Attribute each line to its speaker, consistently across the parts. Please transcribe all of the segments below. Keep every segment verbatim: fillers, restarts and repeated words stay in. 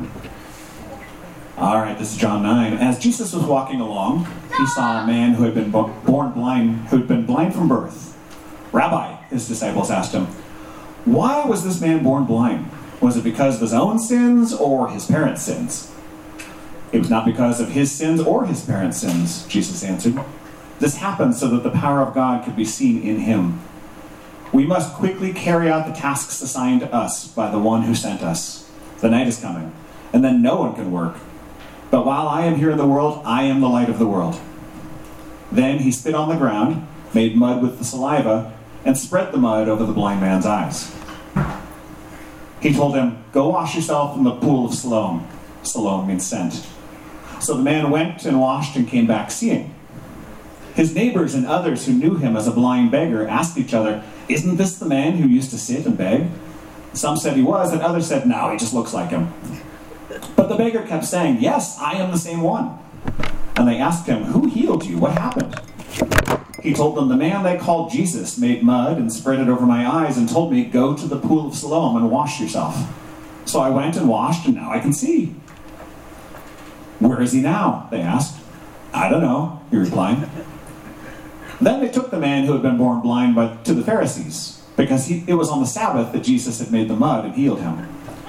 Speaker 1: All right, this is John nine. As Jesus was walking along, he saw a man who had been bo- born blind, who had been blind from birth. Rabbi, his disciples asked him, why was this man born blind? Was it because of his own sins or his parents' sins? It was not because of his sins or his parents' sins, Jesus answered. This happened so that the power of God could be seen in him. We must quickly carry out the tasks assigned to us by the one who sent us. The night is coming, and then no one can work. But while I am here in the world, I am the light of the world. Then he spit on the ground, made mud with the saliva, and spread the mud over the blind man's eyes. He told him, go wash yourself in the pool of Siloam. Siloam means sent. So the man went and washed and came back seeing. His neighbors and others who knew him as a blind beggar asked each other, isn't this the man who used to sit and beg? Some said he was, and others said, no, he just looks like him. But the beggar kept saying, yes, I am the same one. And they asked him, who healed you? What happened? He told them, the man they called Jesus made mud and spread it over my eyes and told me, go to the pool of Siloam and wash yourself. So I went and washed, and now I can see. Where is he now? They asked. I don't know, he replied. Then they took the man who had been born blind by, to the Pharisees, because he, it was on the Sabbath that Jesus had made the mud and healed him.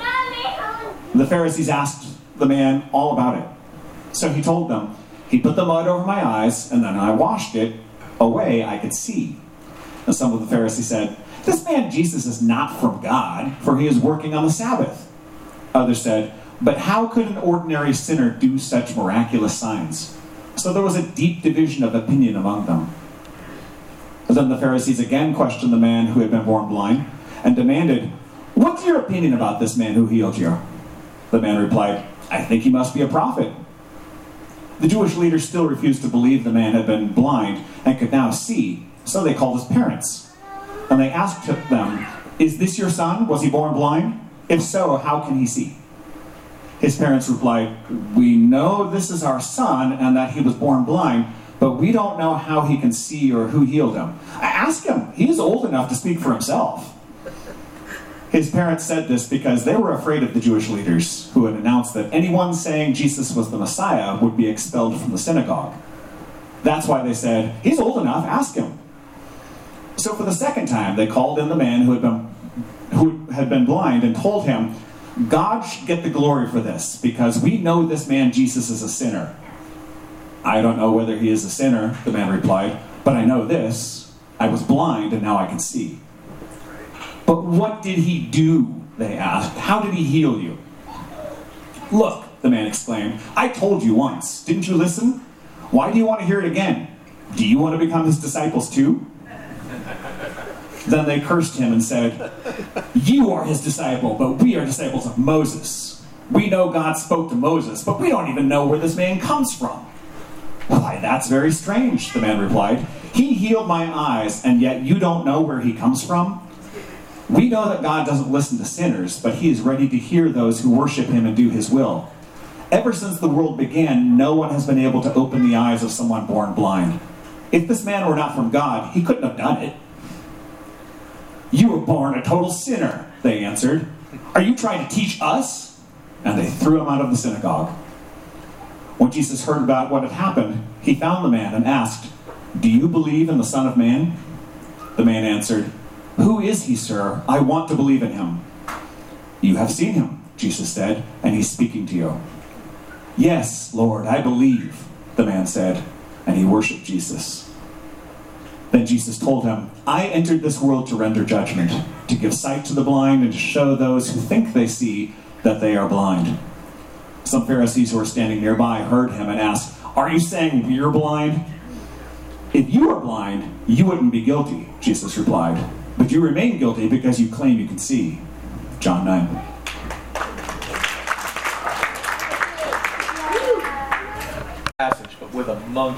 Speaker 1: The Pharisees asked the man all about it. So he told them, he put the mud over my eyes, and then I washed it away, I could see. And some of the Pharisees said, this man Jesus is not from God, for he is working on the Sabbath. Others said, but how could an ordinary sinner do such miraculous signs? So there was a deep division of opinion among them. But then the Pharisees again questioned the man who had been born blind and demanded, what's your opinion about this man who healed you? The man replied, I think he must be a prophet. The Jewish leaders still refused to believe the man had been blind and could now see, so they called his parents. And they asked them, is this your son? Was he born blind? If so, how can he see? His parents replied, we know this is our son and that he was born blind, but we don't know how he can see or who healed him. Ask him. He's old enough to speak for himself. His parents said this because they were afraid of the Jewish leaders, who had announced that anyone saying Jesus was the Messiah would be expelled from the synagogue. That's why they said, he's old enough, ask him. So for the second time, they called in the man who had been, who had been blind and told him, God should get the glory for this, because we know this man Jesus is a sinner. I don't know whether he is a sinner, the man replied, but I know this, I was blind and now I can see. But what did he do? They asked. How did he heal you? Look, the man exclaimed, I told you once. Didn't you listen? Why do you want to hear it again? Do you want to become his disciples too? Then they cursed him and said, you are his disciple, but we are disciples of Moses. We know God spoke to Moses, but we don't even know where this man comes from. Why, that's very strange, the man replied. He healed my eyes, and yet you don't know where he comes from? We know that God doesn't listen to sinners, but he is ready to hear those who worship him and do his will. Ever since the world began, no one has been able to open the eyes of someone born blind. If this man were not from God, he couldn't have done it. You were born a total sinner, they answered. Are you trying to teach us? And they threw him out of the synagogue. When Jesus heard about what had happened, he found the man and asked, do you believe in the Son of Man? The man answered, who is he, sir? I want to believe in him. You have seen him, Jesus said, and he's speaking to you. Yes, Lord, I believe, the man said, and he worshiped Jesus. Then Jesus told him, I entered this world to render judgment, to give sight to the blind and to show those who think they see that they are blind. Some Pharisees who were standing nearby heard him and asked, are you saying we're blind? If you were blind, you wouldn't be guilty, Jesus replied. But you remain guilty because you claim you can see. John nine.
Speaker 2: Passage, but with a monkey.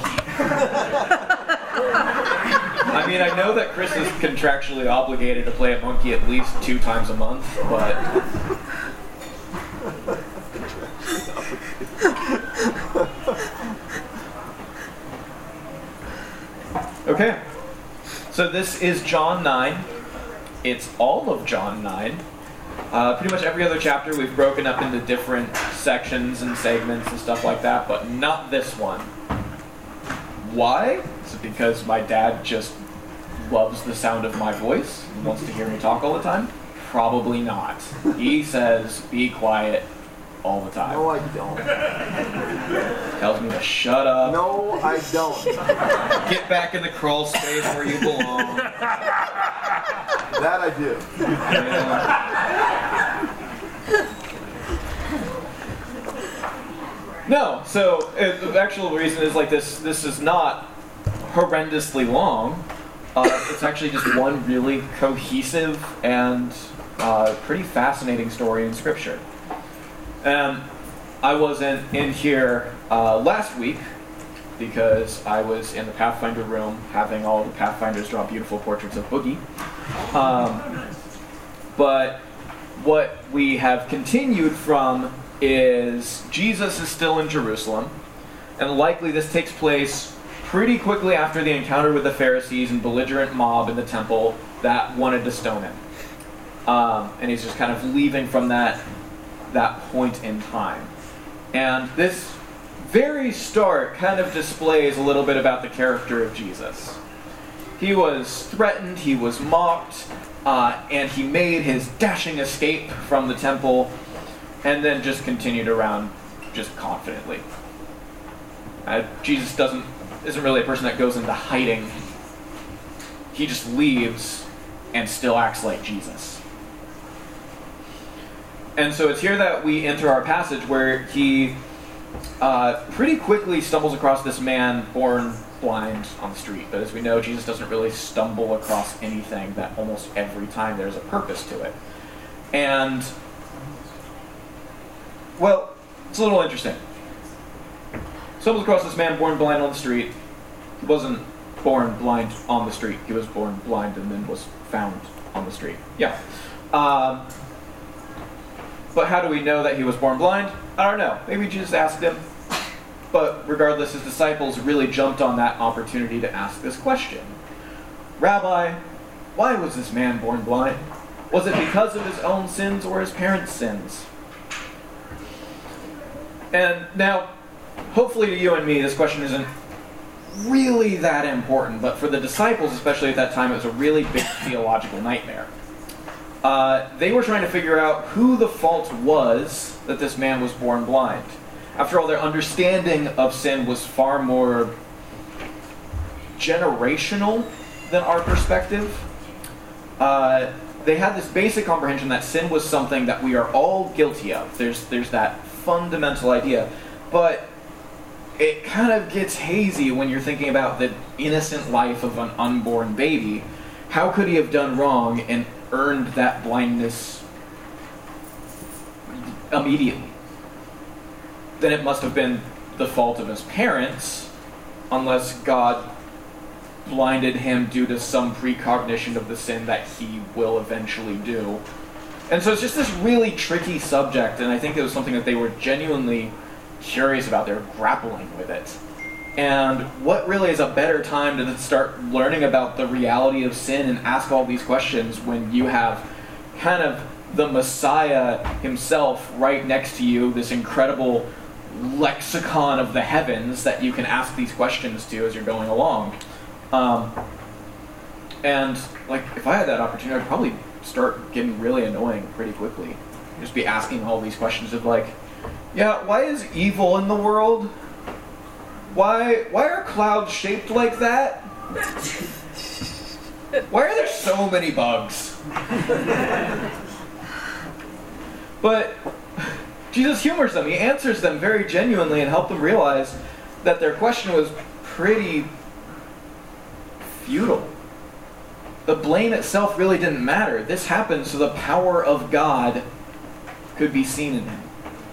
Speaker 2: I mean, I know that Chris is contractually obligated to play a monkey at least two times a month, but... Okay. So this is John nine. It's all of John nine. Uh, pretty much every other chapter we've broken up into different sections and segments and stuff like that, but not this one. Why? Is it because my dad just loves the sound of my voice and wants to hear me talk all the time? Probably not. He says, be quiet all the time.
Speaker 3: No, I don't.
Speaker 2: Tells me to shut up.
Speaker 3: No, I don't.
Speaker 2: Get back in the crawl space where you belong.
Speaker 3: That I do.
Speaker 2: Yeah. No, so uh, the actual reason is like this, this is not horrendously long. Uh, it's actually just one really cohesive and uh, pretty fascinating story in Scripture. And I wasn't in here uh, last week because I was in the Pathfinder room having all the Pathfinders draw beautiful portraits of Boogie. Um, but what we have continued from is Jesus is still in Jerusalem, and likely this takes place pretty quickly after the encounter with the Pharisees and belligerent mob in the temple that wanted to stone him. Um, and he's just kind of leaving from that that point in time. And this very start kind of displays a little bit about the character of Jesus. He was threatened, he was mocked, uh, and he made his dashing escape from the temple, and then just continued around just confidently. Uh, Jesus doesn't isn't really a person that goes into hiding. He just leaves and still acts like Jesus. And so it's here that we enter our passage where he uh, pretty quickly stumbles across this man born blind on the street. But as we know, Jesus doesn't really stumble across anything, that almost every time there's a purpose to it. And, well, it's a little interesting. Stumbles across this man born blind on the street. He wasn't born blind on the street. He was born blind and then was found on the street. Yeah. Um, but how do we know that he was born blind? I don't know. Maybe Jesus asked him. But regardless, his disciples really jumped on that opportunity to ask this question. Rabbi, why was this man born blind? Was it because of his own sins or his parents' sins? And now, hopefully to you and me, this question isn't really that important, but for the disciples, especially at that time, it was a really big theological nightmare. Uh, they were trying to figure out who the fault was that this man was born blind. After all, their understanding of sin was far more generational than our perspective. Uh, they had this basic comprehension that sin was something that we are all guilty of. There's, there's that fundamental idea. But it kind of gets hazy when you're thinking about the innocent life of an unborn baby. How could he have done wrong and earned that blindness immediately? Then it must have been the fault of his parents, unless God blinded him due to some precognition of the sin that he will eventually do. And so it's just this really tricky subject, and I think it was something that they were genuinely curious about. They were grappling with it. And what really is a better time to start learning about the reality of sin and ask all these questions when you have kind of the Messiah himself right next to you, this incredible lexicon of the heavens that you can ask these questions to as you're going along. Um, and like, if I had that opportunity, I'd probably start getting really annoying pretty quickly. Just be asking all these questions of like, yeah, why is evil in the world? Why why are clouds shaped like that? Why are there so many bugs? But Jesus humors them. He answers them very genuinely and helps them realize that their question was pretty futile. The blame itself really didn't matter. This happened so the power of God could be seen in him.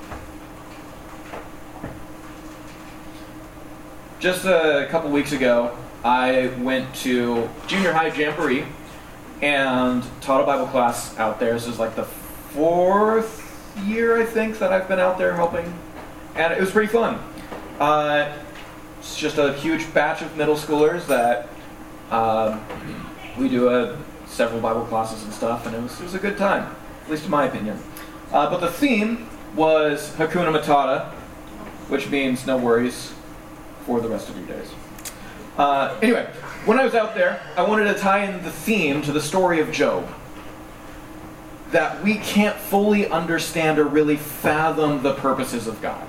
Speaker 2: Just a couple weeks ago, I went to junior high jamboree and taught a Bible class out there. This is like the fourth year, I think, that I've been out there helping. And it was pretty fun. Uh, it's just a huge batch of middle schoolers that um, we do a, several Bible classes and stuff, and it was, it was a good time. at least in my opinion. Uh, but the theme was Hakuna Matata, which means no worries for the rest of your days. Uh, anyway, when I was out there, I wanted to tie in the theme to the story of Job. That we can't fully understand or really fathom the purposes of God.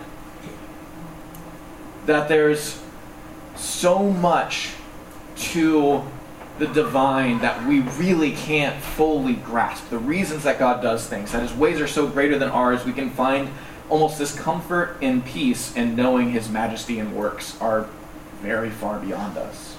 Speaker 2: That there's so much to the divine that we really can't fully grasp. The reasons that God does things, that his ways are so greater than ours, we can find almost this comfort and peace in knowing his majesty and works are very far beyond us.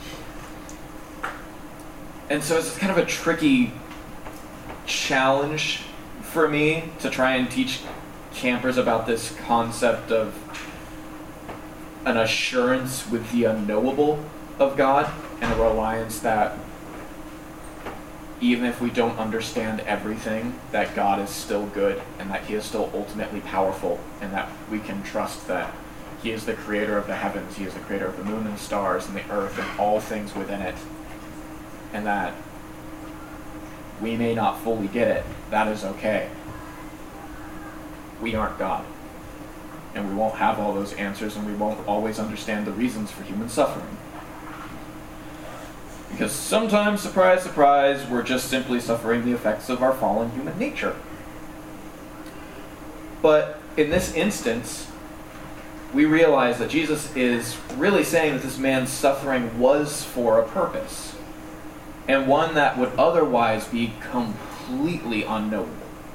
Speaker 2: And so it's kind of a tricky challenge for me to try and teach campers about this concept of an assurance with the unknowable of God and a reliance that even if we don't understand everything, that God is still good and that he is still ultimately powerful and that we can trust that he is the creator of the heavens, he is the creator of the moon and stars and the earth and all things within it, and that we may not fully get it. That is okay. We aren't God. And we won't have all those answers, and we won't always understand the reasons for human suffering. Because sometimes, surprise, surprise, we're just simply suffering the effects of our fallen human nature. But in this instance, we realize that Jesus is really saying that this man's suffering was for a purpose. And one that would otherwise be completely unknowable.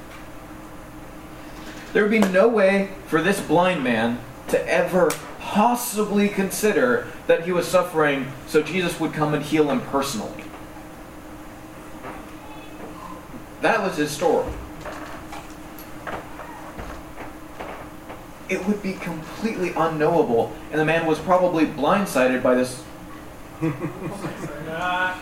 Speaker 2: There would be no way for this blind man to ever possibly consider that he was suffering so Jesus would come and heal him personally. That was his story. It would be completely unknowable, and the man was probably blindsided by this. uh,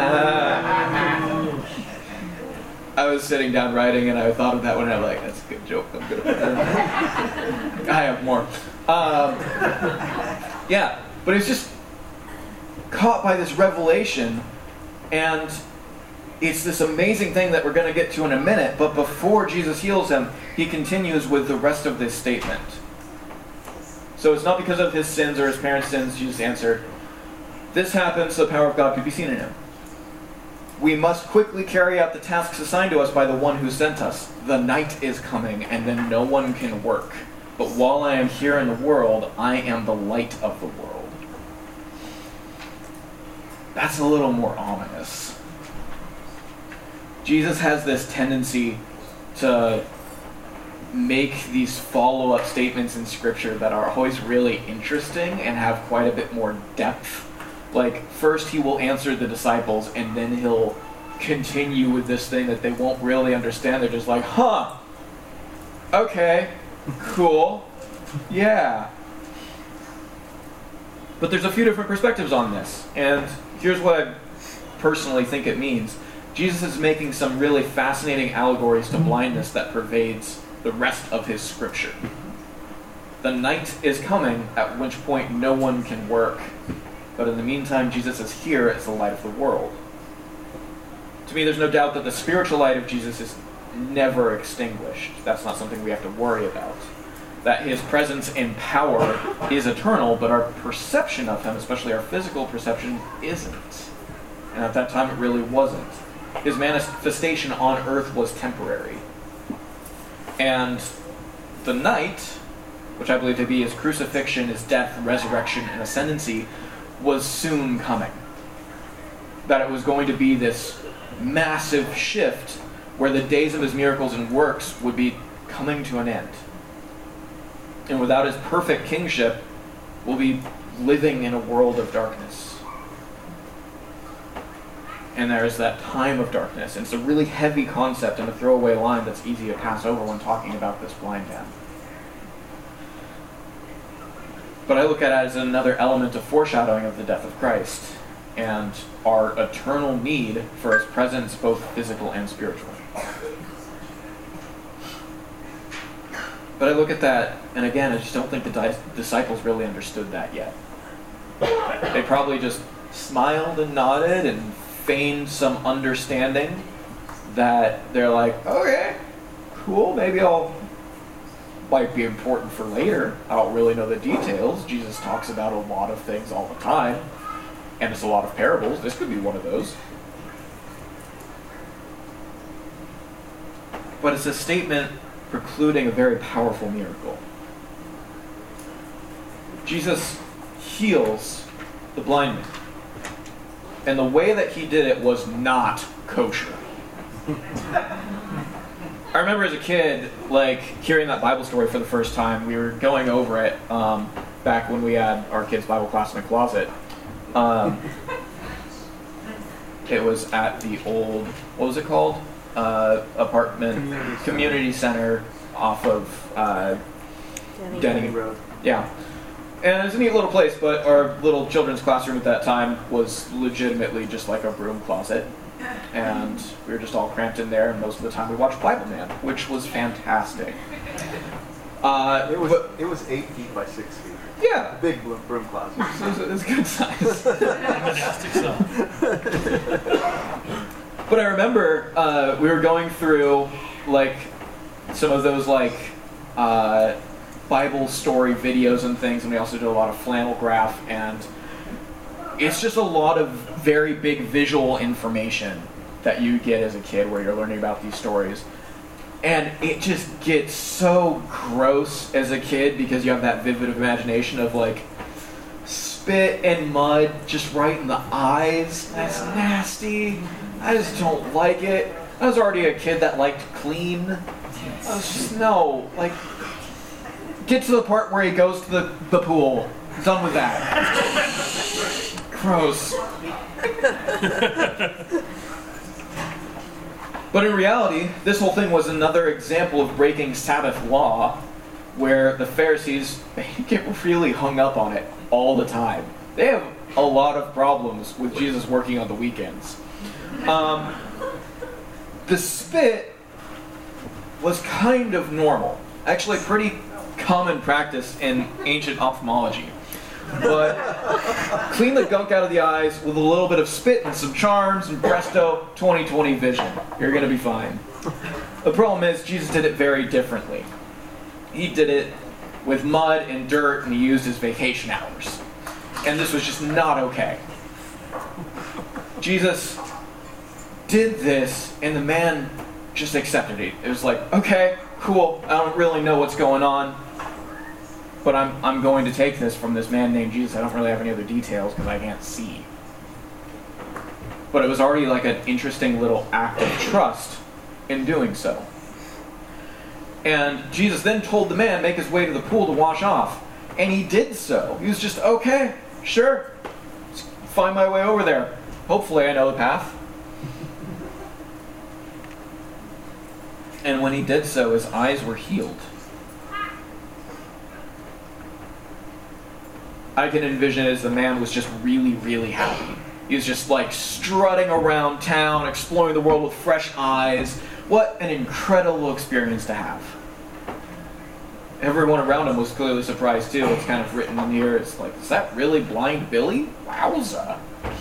Speaker 2: I was sitting down writing, and I thought of that one, and I'm like, that's a good joke. I'm gonna put that in. I have more. Um, yeah, but he's just caught by this revelation, and it's this amazing thing that we're going to get to in a minute, but before Jesus heals him, he continues with the rest of this statement. So it's not because of his sins or his parents' sins, Jesus answered, this happened so the power of God could be seen in him. We must quickly carry out the tasks assigned to us by the one who sent us. The night is coming, and then no one can work. But while I am here in the world, I am the light of the world. That's a little more ominous. Jesus has this tendency to make these follow-up statements in Scripture that are always really interesting and have quite a bit more depth. Like, first he will answer the disciples, and then he'll continue with this thing that they won't really understand. They're just like, huh, okay, cool, yeah. But there's a few different perspectives on this, and here's what I personally think it means. Jesus is making some really fascinating allegories to blindness that pervades the rest of his Scripture. The night is coming, at which point no one can work. But in the meantime, Jesus is here as the light of the world. To me, there's no doubt that the spiritual light of Jesus is never extinguished. That's not something we have to worry about. That his presence and power is eternal, but our perception of him, especially our physical perception, isn't. And at that time, it really wasn't. His manifestation on earth was temporary. And the night, which I believe to be his crucifixion, his death, resurrection, and ascendancy, was soon coming. That it was going to be this massive shift where the days of his miracles and works would be coming to an end. And without his perfect kingship, we'll be living in a world of darkness. And there's that time of darkness. And it's a really heavy concept and a throwaway line that's easy to pass over when talking about this blind man. But I look at it as another element of foreshadowing of the death of Christ and our eternal need for his presence, both physical and spiritual. But I look at that, and again, I just don't think the di- disciples really understood that yet. They probably just smiled and nodded and feigned some understanding, that they're like, okay, cool, maybe I'll, might be important for later. I don't really know the details. Jesus talks about a lot of things all the time, and it's a lot of parables. This could be one of those. But it's a statement precluding a very powerful miracle. Jesus heals the blind man. And the way that he did it was not kosher. I remember as a kid, like, hearing that Bible story for the first time. We were going over it um, back when we had our kids' Bible class in the closet. Um, it was at the old, what was it called? Uh, apartment, community, community center off of uh,
Speaker 3: Denny.
Speaker 2: Denny
Speaker 3: Road.
Speaker 2: Yeah. And it was a neat little place, but our little children's classroom at that time was legitimately just like a broom closet. And we were just all cramped in there, and most of the time we watched Bible Man, which was fantastic. Uh,
Speaker 3: It was
Speaker 2: but,
Speaker 3: it was eight feet by six feet.
Speaker 2: yeah,
Speaker 3: A big broom, broom closet.
Speaker 2: it was, it was a good size.
Speaker 4: Monastic cell.
Speaker 2: But I remember uh, we were going through like some of those like uh, Bible story videos and things, and we also did a lot of flannel graph, and it's just a lot of very big visual information that you get as a kid where you're learning about these stories. And it just gets so gross as a kid because you have that vivid imagination of like spit and mud just right in the eyes. That's nasty. I just don't like it. I was already a kid that liked clean. I was just, no, like, get to the part where he goes to the, the pool. Done with that. Gross. But in reality, this whole thing was another example of breaking Sabbath law, where the Pharisees, they get really hung up on it all the time. They have a lot of problems with Jesus working on the weekends. Um, the spit was kind of normal. Actually, pretty common practice in ancient ophthalmology. But clean the gunk out of the eyes with a little bit of spit and some charms, and presto, twenty twenty vision. You're going to be fine. The problem is, Jesus did it very differently. He did it with mud and dirt, and he used his vacation hours. And this was just not okay. Jesus did this, and the man just accepted it. It was like, okay, cool, I don't really know what's going on, but I'm, I'm going to take this from this man named Jesus. I don't really have any other details because I can't see. But it was already like an interesting little act of trust in doing so. And Jesus then told the man, make his way to the pool to wash off. And he did so. He was just, okay, sure, let's find my way over there. Hopefully I know the path. And when he did so, his eyes were healed. I can envision it as the man was just really, really happy. He was just like strutting around town, exploring the world with fresh eyes. What an incredible experience to have. Everyone around him was clearly surprised too. It's kind of written in here. It's like, is that really Blind Billy? Wowza.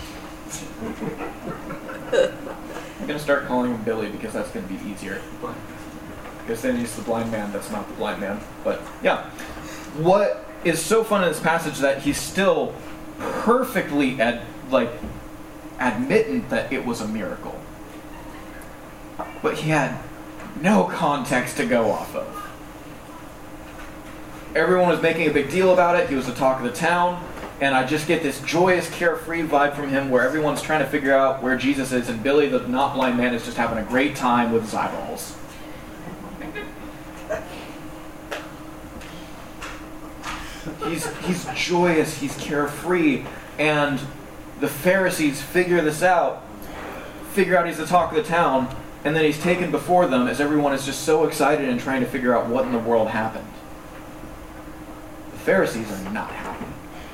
Speaker 2: I'm going to start calling him Billy because that's going to be easier. Because then he's the blind man that's not the blind man. But yeah. What is so fun in this passage that he's still perfectly ad, like admitting that it was a miracle. But he had no context to go off of. Everyone was making a big deal about it. He was the talk of the town. And I just get this joyous, carefree vibe from him where everyone's trying to figure out where Jesus is, and Billy, the not blind man, is just having a great time with his eyeballs. He's, he's joyous, he's carefree, and the Pharisees figure this out, figure out he's the talk of the town, and then he's taken before them as everyone is just so excited and trying to figure out what in the world happened. The Pharisees are not happy.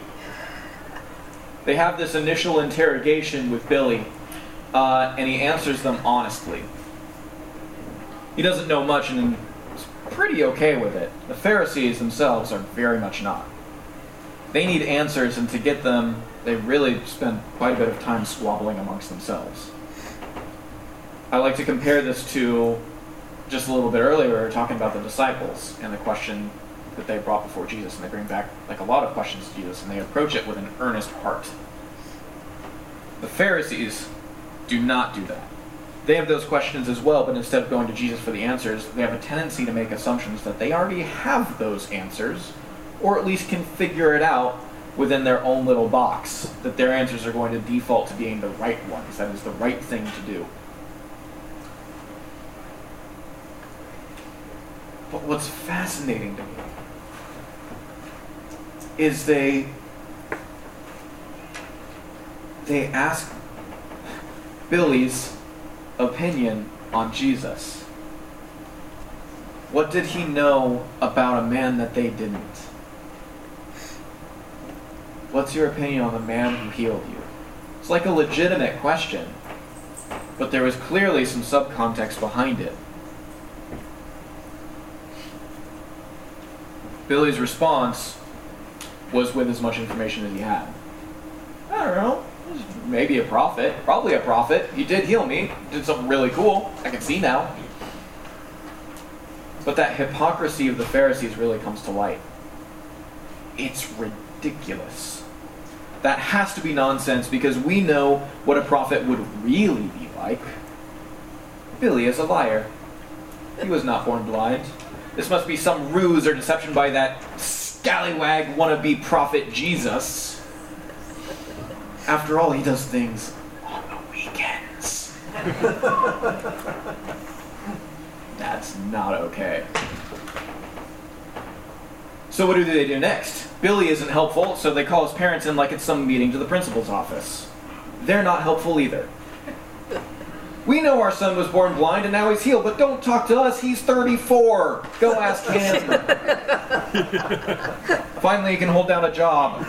Speaker 2: They have this initial interrogation with Billy, uh, and he answers them honestly. He doesn't know much and is pretty okay with it. The Pharisees themselves are very much not. They need answers, and to get them, they really spend quite a bit of time squabbling amongst themselves. I like to compare this to just a little bit earlier, we were talking about the disciples and the question that they brought before Jesus, and they bring back like a lot of questions to Jesus, and they approach it with an earnest heart. The Pharisees do not do that. They have those questions as well, but instead of going to Jesus for the answers, they have a tendency to make assumptions that they already have those answers, or at least can figure it out within their own little box, that their answers are going to default to being the right ones, that is the right thing to do. But what's fascinating to me is they they ask Billy's opinion on Jesus. What did he know about a man that they didn't? What's your opinion on the man who healed you? It's like a legitimate question, but there was clearly some subcontext behind it. Billy's response was with as much information as he had. I don't know. Maybe a prophet. Probably a prophet. He did heal me. Did something really cool. I can see now. But that hypocrisy of the Pharisees really comes to light. It's ridiculous. That has to be nonsense because we know what a prophet would really be like. Billy is a liar. He was not born blind. This must be some ruse or deception by that scallywag wannabe prophet Jesus. After all, he does things on the weekends. That's not okay. So what do they do next? Billy isn't helpful, so they call his parents in like it's some meeting to the principal's office. They're not helpful either. We know our son was born blind and now he's healed, but don't talk to us. He's thirty-four. Go ask him. Finally, he can hold down a job.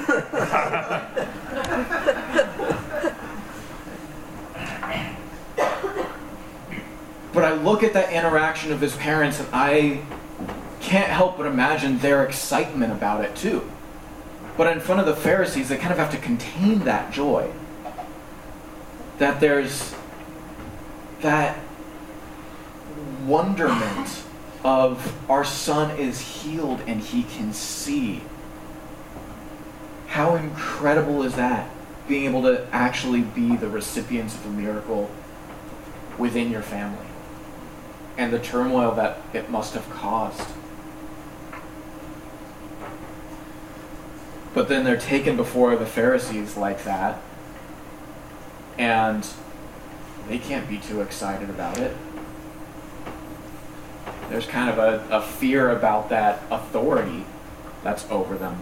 Speaker 2: But I look at that interaction of his parents and I can't help but imagine their excitement about it too. But in front of the Pharisees, they kind of have to contain that joy. That there's that wonderment of our son is healed and he can see. How incredible is that? Being able to actually be the recipients of a miracle within your family. And the turmoil that it must have caused. But then they're taken before the Pharisees like that. And they can't be too excited about it. There's kind of a, a fear about that authority that's over them.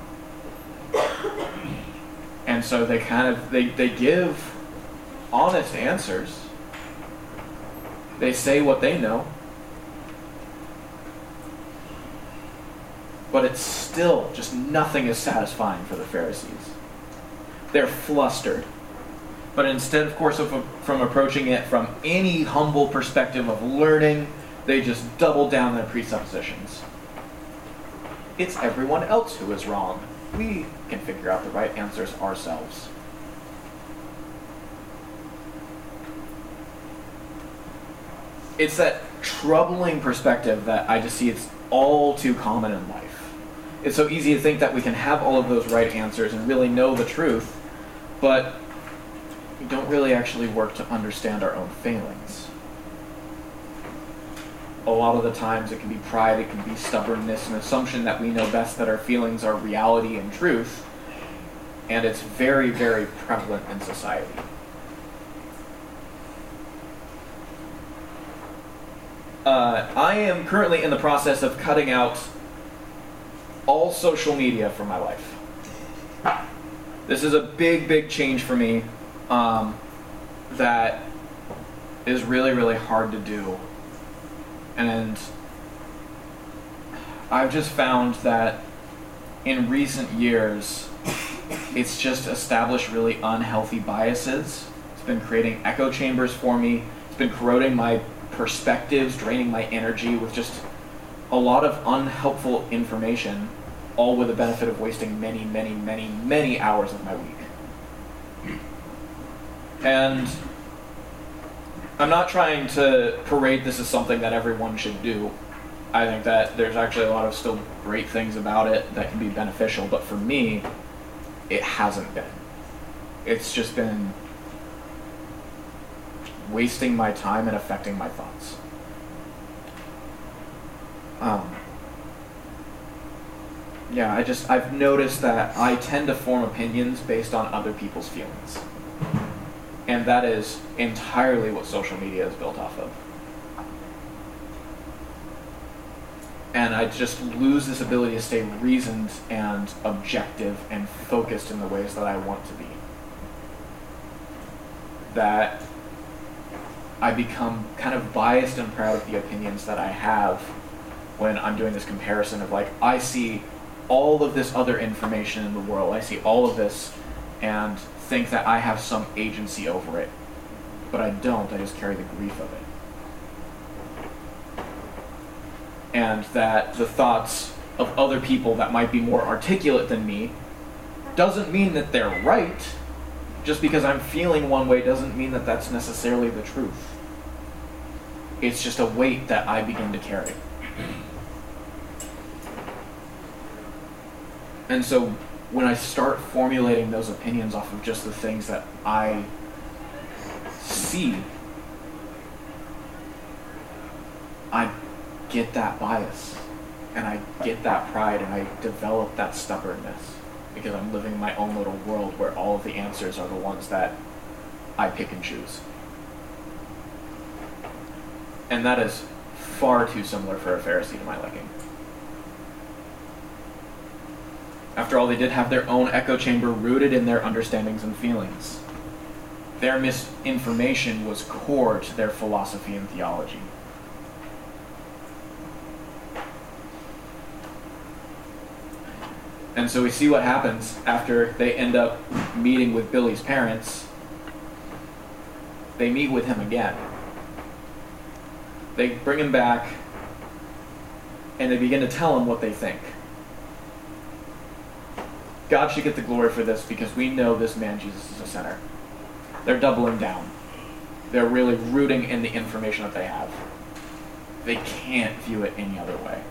Speaker 2: And so they kind of, they, they give honest answers. They say what they know. But it's still, just nothing is satisfying for the Pharisees. They're flustered. But instead, of course, of, from approaching it from any humble perspective of learning, they just double down their presuppositions. It's everyone else who is wrong. We can figure out the right answers ourselves. It's that troubling perspective that I just see it's all too common in life. It's so easy to think that we can have all of those right answers and really know the truth, but we don't really actually work to understand our own failings. A lot of the times it can be pride, it can be stubbornness, an assumption that we know best, that our feelings are reality and truth, and it's very, very prevalent in society. Uh, I am currently in the process of cutting out all social media from my life. This is a big, big change for me. Um, that is really, really hard to do. And I've just found that in recent years, it's just established really unhealthy biases. It's been creating echo chambers for me. It's been corroding my perspectives, draining my energy with just a lot of unhelpful information, all with the benefit of wasting many, many, many, many hours of my week. And I'm not trying to parade this as something that everyone should do. I think that there's actually a lot of still great things about it that can be beneficial, but for me, it hasn't been. It's just been wasting my time and affecting my thoughts. Um, yeah, I just, I've noticed that I tend to form opinions based on other people's feelings. And that is entirely what social media is built off of. And I just lose this ability to stay reasoned and objective and focused in the ways that I want to be. That I become kind of biased and proud of the opinions that I have when I'm doing this comparison of like, I see all of this other information in the world, I see all of this and think that I have some agency over it. But I don't, I just carry the grief of it. And that the thoughts of other people that might be more articulate than me doesn't mean that they're right. Just because I'm feeling one way doesn't mean that that's necessarily the truth. It's just a weight that I begin to carry. And so when I start formulating those opinions off of just the things that I see, I get that bias, and I get that pride, and I develop that stubbornness, because I'm living my own little world where all of the answers are the ones that I pick and choose. And that is far too similar for a Pharisee to my liking. After all, they did have their own echo chamber rooted in their understandings and feelings. Their misinformation was core to their philosophy and theology. And so we see what happens after they end up meeting with Billy's parents. They meet with him again. They bring him back, and they begin to tell him what they think. God should get the glory for this because we know this man Jesus is a sinner. They're doubling down. They're really rooting in the information that they have. They can't view it any other way.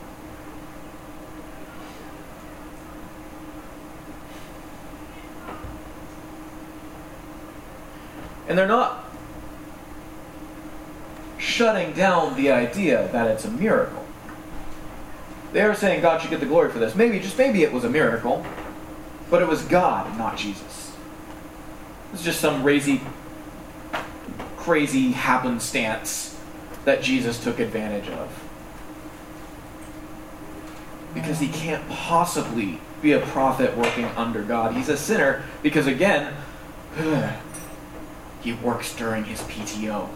Speaker 2: And they're not shutting down the idea that it's a miracle. They're saying God should get the glory for this. Maybe, just maybe it was a miracle, but it was God, not Jesus. It's just some crazy, crazy happenstance that Jesus took advantage of. Because he can't possibly be a prophet working under God. He's a sinner because, again, he works during his P T O.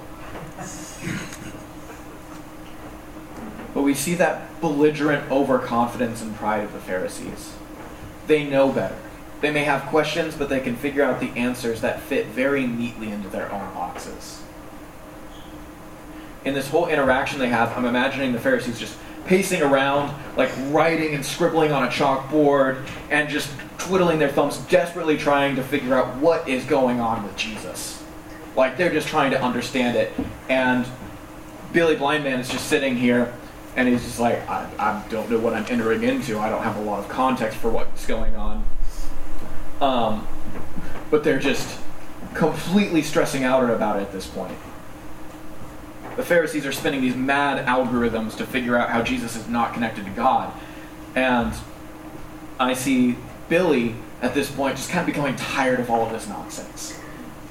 Speaker 2: But we see that belligerent overconfidence and pride of the Pharisees. They know better. They may have questions, but they can figure out the answers that fit very neatly into their own boxes. In this whole interaction they have, I'm imagining the Pharisees just pacing around, like writing and scribbling on a chalkboard, and just twiddling their thumbs, desperately trying to figure out what is going on with Jesus. Like, they're just trying to understand it. And Billy Blindman is just sitting here, and he's just like, I, I don't know what I'm entering into. I don't have a lot of context for what's going on. Um, but they're just completely stressing out about it at this point. The Pharisees are spinning these mad algorithms to figure out how Jesus is not connected to God. And I see Billy, at this point, just kind of becoming tired of all of this nonsense.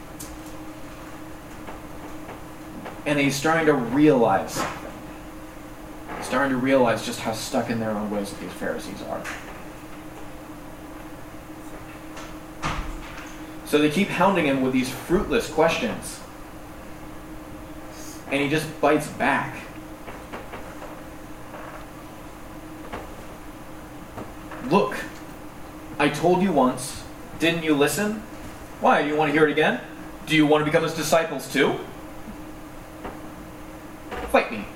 Speaker 2: And he's starting to realize something. He's starting to realize just how stuck in their own ways that these Pharisees are. So they keep hounding him with these fruitless questions. And he just bites back. Look, I told you once, didn't you listen? Why, do you want to hear it again? Do you want to become his disciples too? Fight me.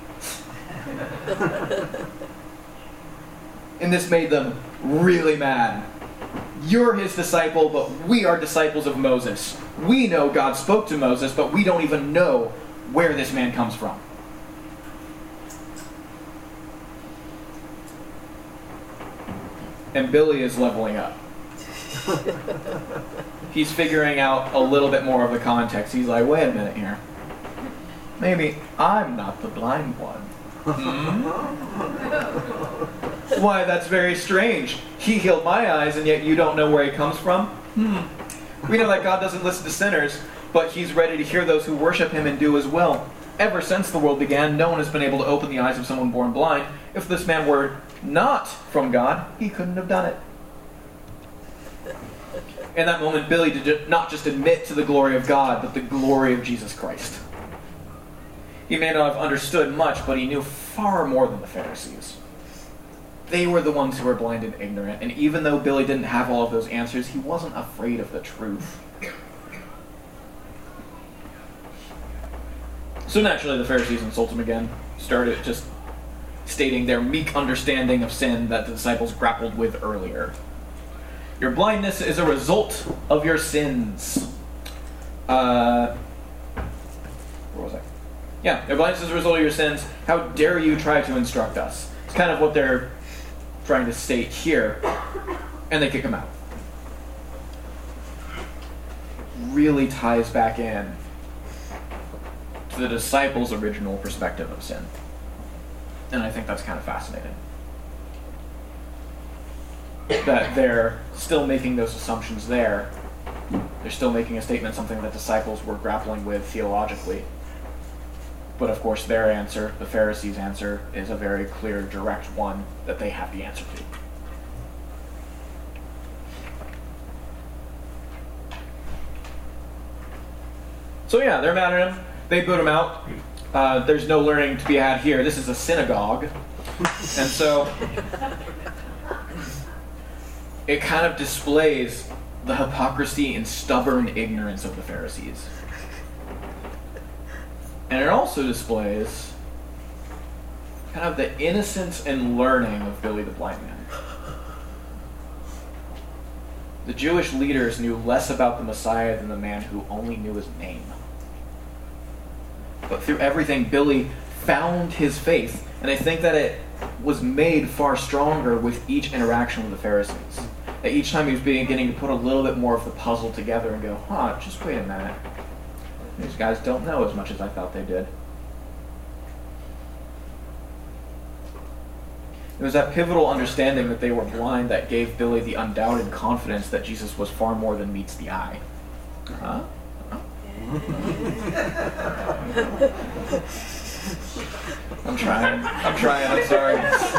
Speaker 2: And this made them really mad. You're his disciple, but we are disciples of Moses. We know God spoke to Moses, but we don't even know where this man comes from. And Billy is leveling up. He's figuring out a little bit more of the context. He's like, wait a minute here. Maybe I'm not the blind one. Hmm? Why, that's very strange. He healed my eyes, and yet you don't know where he comes from? Hmm. We know that God doesn't listen to sinners, but he's ready to hear those who worship him and do his will. Ever since the world began, no one has been able to open the eyes of someone born blind. If this man were not from God, he couldn't have done it. In that moment, Billy did not just admit to the glory of God, but the glory of Jesus Christ. He may not have understood much, but he knew far more than the Pharisees. They were the ones who were blind and ignorant, and even though Billy didn't have all of those answers, he wasn't afraid of the truth. So naturally, the Pharisees insult him again, started just stating their meek understanding of sin that the disciples grappled with earlier. Your blindness is a result of your sins. Uh, where was I? Yeah, your blindness is a result of your sins. How dare you try to instruct us? It's kind of what they're trying to state here. And they kick him out. Really ties back in to the disciples' original perspective of sin. And I think that's kind of fascinating. That they're still making those assumptions there. They're still making a statement, something that disciples were grappling with theologically. But of course their answer, the Pharisees' answer, is a very clear, direct one that they have the answer to. So yeah, they're mad at him. They boot him out. Uh, there's no learning to be had here. This is a synagogue. And so it kind of displays the hypocrisy and stubborn ignorance of the Pharisees. And it also displays kind of the innocence and learning of Billy the blind man. The Jewish leaders knew less about the Messiah than the man who only knew his name. But through everything, Billy found his faith, and I think that it was made far stronger with each interaction with the Pharisees. That each time he was beginning to put a little bit more of the puzzle together and go, huh, just wait a minute. These guys don't know as much as I thought they did. It was that pivotal understanding that they were blind that gave Billy the undoubted confidence that Jesus was far more than meets the eye. Huh? I'm trying. I'm trying. I'm sorry.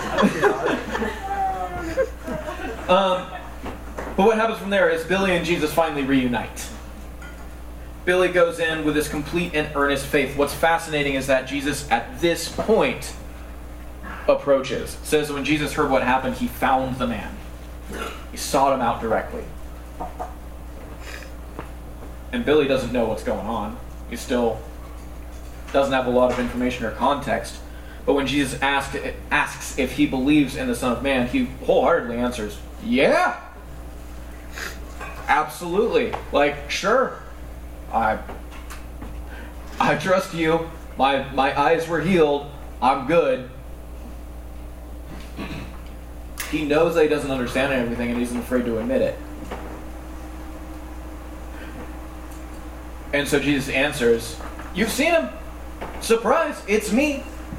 Speaker 2: um, but what happens from there is Billy and Jesus finally reunite. Billy goes in with this complete and earnest faith. What's fascinating is that Jesus, at this point, approaches. It says when Jesus heard what happened, he found the man. He sought him out directly. And Billy doesn't know what's going on. He still doesn't have a lot of information or context. But when Jesus asked, asks if he believes in the Son of Man, he wholeheartedly answers, yeah. Absolutely. Like, sure. I I trust you. My my eyes were healed. I'm good. He knows that he doesn't understand everything and he's afraid to admit it. And so Jesus answers, you've seen him. Surprise, it's me.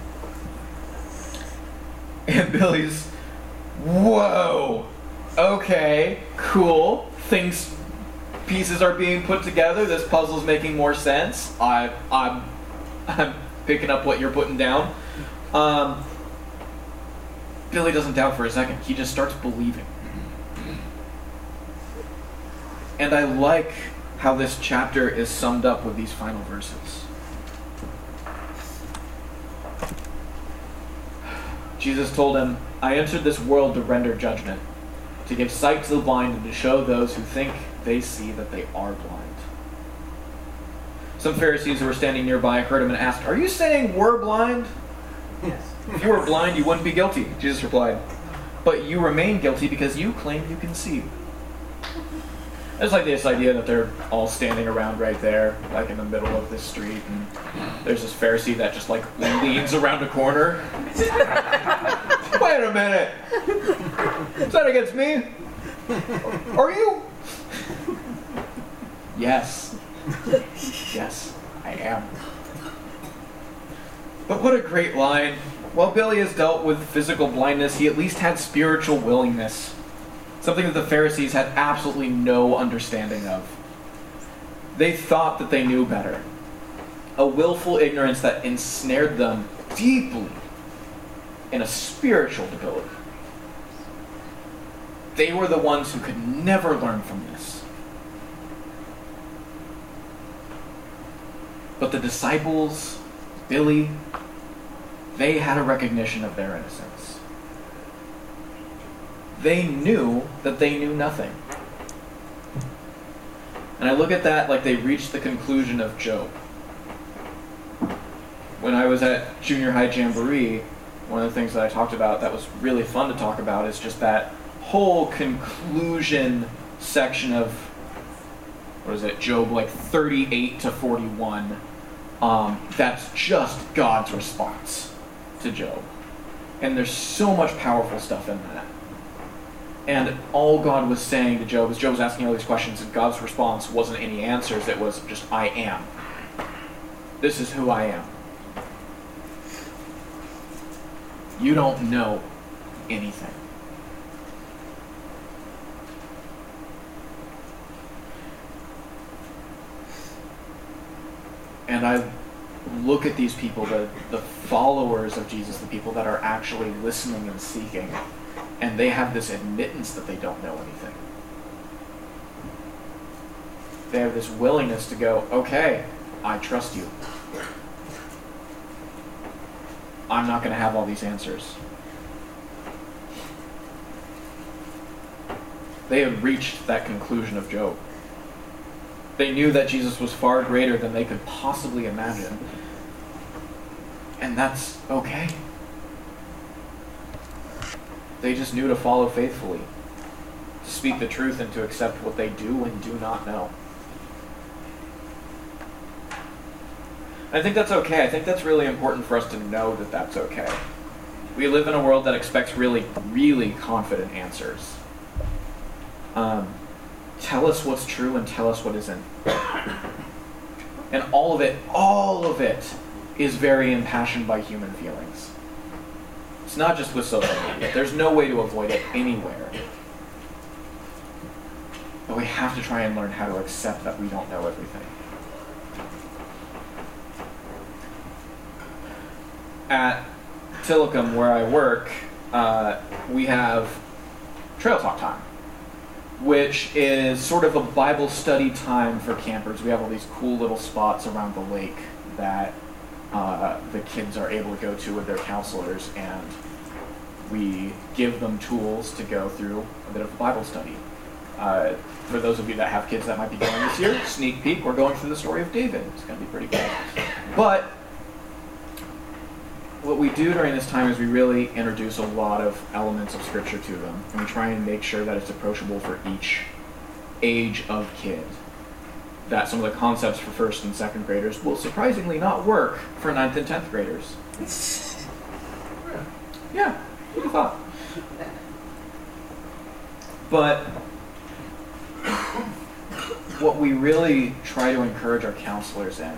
Speaker 2: And Billy's, whoa. Okay, cool. Things, pieces are being put together. This puzzle's making more sense. I, I'm, I'm picking up what you're putting down. Um, Billy doesn't doubt for a second. He just starts believing. And I like how this chapter is summed up with these final verses. Jesus told him, I entered this world to render judgment, to give sight to the blind and to show those who think they see that they are blind. Some Pharisees who were standing nearby heard him and asked, are you saying we're blind?
Speaker 3: Yes.
Speaker 2: If you were blind, you wouldn't be guilty. Jesus replied, but you remain guilty because you claim you can see. It's like this idea that they're all standing around right there, like in the middle of this street, and there's this Pharisee that just like leans around a corner. Wait a minute! Is that against me? Are you? Yes. Yes, I am. But what a great line. While Billy has dealt with physical blindness, he at least had spiritual willingness. Something that the Pharisees had absolutely no understanding of. They thought that they knew better. A willful ignorance that ensnared them deeply in a spiritual debility. They were the ones who could never learn from this. But the disciples, Billy, they had a recognition of their innocence. They knew that they knew nothing. And I look at that like they reached the conclusion of Job. When I was at junior high jamboree, one of the things that I talked about that was really fun to talk about is just that whole conclusion section of, what is it, Job like thirty-eight to forty-one. Um, that's just God's response to Job. And there's so much powerful stuff in that. And all God was saying to Job, as Job was asking all these questions, and God's response wasn't any answers, it was just, I am. This is who I am. You don't know anything. And I look at these people, the, the followers of Jesus, the people that are actually listening and seeking, and they have this admittance that they don't know anything. They have this willingness to go, okay, I trust you. I'm not going to have all these answers. They had reached that conclusion of Job. They knew that Jesus was far greater than they could possibly imagine. And that's okay. They just knew to follow faithfully, to speak the truth and to accept what they do and do not know. I think that's okay. I think that's really important for us to know that that's okay. We live in a world that expects really, really confident answers. Um, tell us what's true and tell us what isn't. And all of it, all of it is very impassioned by human feelings. It's not just with social media. There's no way to avoid it anywhere. But we have to try and learn how to accept that we don't know everything. At Tillicum, where I work, uh, we have Trail Talk Time, which is sort of a Bible study time for campers. We have all these cool little spots around the lake that uh, the kids are able to go to with their counselors, and we give them tools to go through a bit of a Bible study. Uh, for those of you that have kids that might be going this year, sneak peek, we're going through the story of David. It's going to be pretty cool. But what we do during this time is we really introduce a lot of elements of Scripture to them, and we try and make sure that it's approachable for each age of kid. That some of the concepts for first and second graders will surprisingly not work for ninth and tenth graders. Yeah, who'd have thought? But what we really try to encourage our counselors in,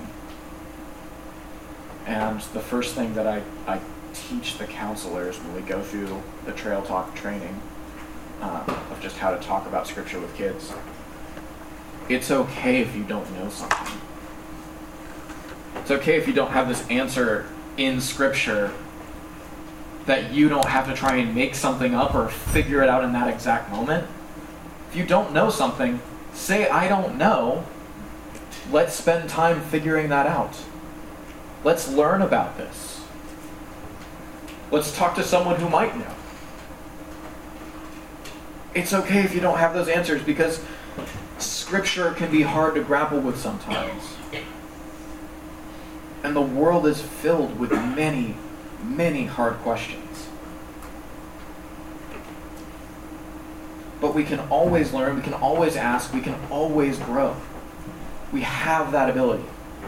Speaker 2: and the first thing that I, I teach the counselors when we go through the Trail Talk training uh, of just how to talk about Scripture with kids, it's okay if you don't know something. It's okay if you don't have this answer in Scripture, that you don't have to try and make something up or figure it out in that exact moment. If you don't know something, say, I don't know. Let's spend time figuring that out. Let's learn about this. Let's talk to someone who might know. It's okay if you don't have those answers, because Scripture can be hard to grapple with sometimes. And the world is filled with many, many hard questions. But we can always learn, we can always ask, we can always grow. We have that ability.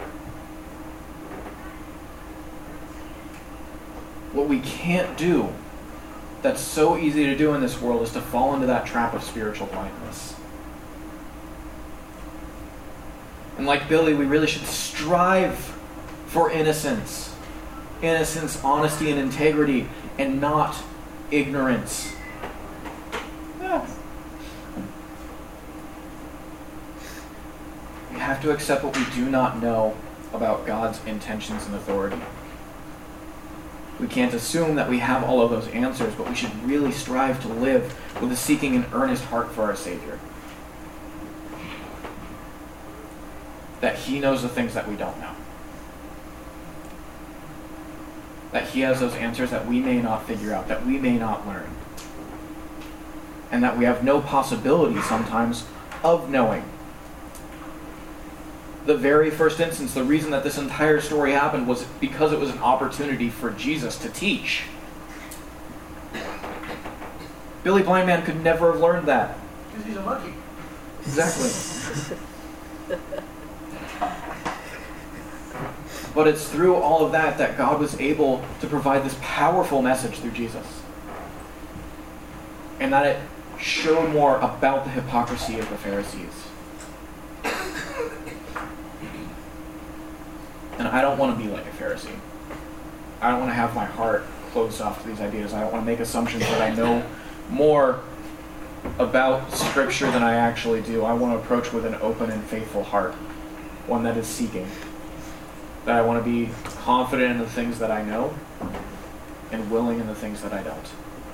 Speaker 2: What we can't do, that's so easy to do in this world, is to fall into that trap of spiritual blindness. And like Billy, we really should strive for innocence. Innocence, honesty, and integrity, and not ignorance. Yeah. We have to accept what we do not know about God's intentions and authority. We can't assume that we have all of those answers, but we should really strive to live with a seeking and earnest heart for our Savior. That He knows the things that we don't know. That He has those answers that we may not figure out, that we may not learn. And that we have no possibility sometimes of knowing. The very first instance, the reason that this entire story happened was because it was an opportunity for Jesus to teach. Billy Blind Man could never have learned that.
Speaker 3: Because he's a monkey.
Speaker 2: Exactly. But it's through all of that that God was able to provide this powerful message through Jesus. And that it showed more about the hypocrisy of the Pharisees. And I don't want to be like a Pharisee. I don't want to have my heart closed off to these ideas. I don't want to make assumptions that I know more about Scripture than I actually do. I want to approach with an open and faithful heart, one that is seeking. That I want to be confident in the things that I know and willing in the things that I don't.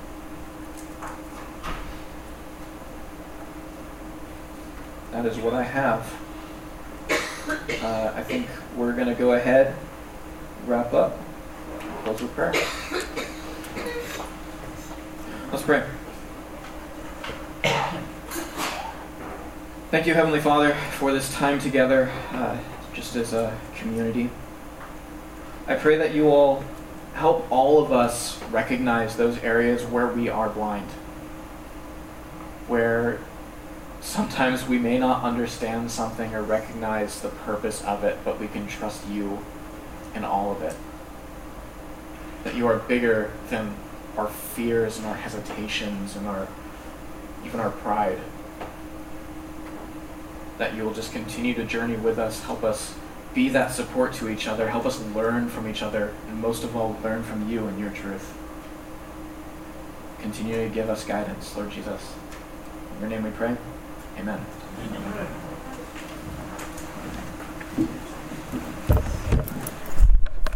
Speaker 2: That is what I have. Uh, I think we're going to go ahead, wrap up, close with prayer. Let's pray. Thank you, Heavenly Father, for this time together, uh, just as a community. I pray that you will help all of us recognize those areas where we are blind, where sometimes we may not understand something or recognize the purpose of it, but we can trust you in all of it. That you are bigger than our fears and our hesitations and our even our pride. That you will just continue to journey with us, help us be that support to each other, help us learn from each other, and most of all, learn from you and your truth. Continue to give us guidance, Lord Jesus. In your name we pray. Amen.
Speaker 3: Amen.